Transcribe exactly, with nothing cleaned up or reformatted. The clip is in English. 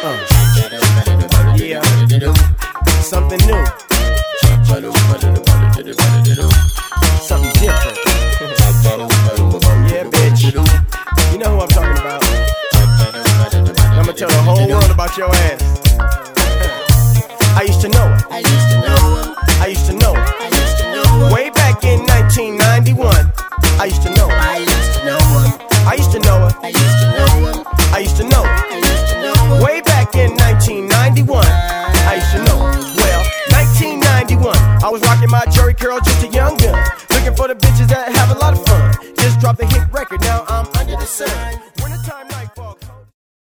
Uh. Yeah. Something new. Something different. Yeah, bitch. You know who I'm talking about. I'ma tell the whole world about your ass. I used to know her. I used to know him. I used to know her. I used to know him. Way back in nineteen ninety-one. I used to know her. I used to know him. I used to know her. I used to know him. I used to know her. I used to know him. Way back in nineteen ninety-one. I used to know her. Well, nineteen ninety-one. I was rocking my Jerry curl just to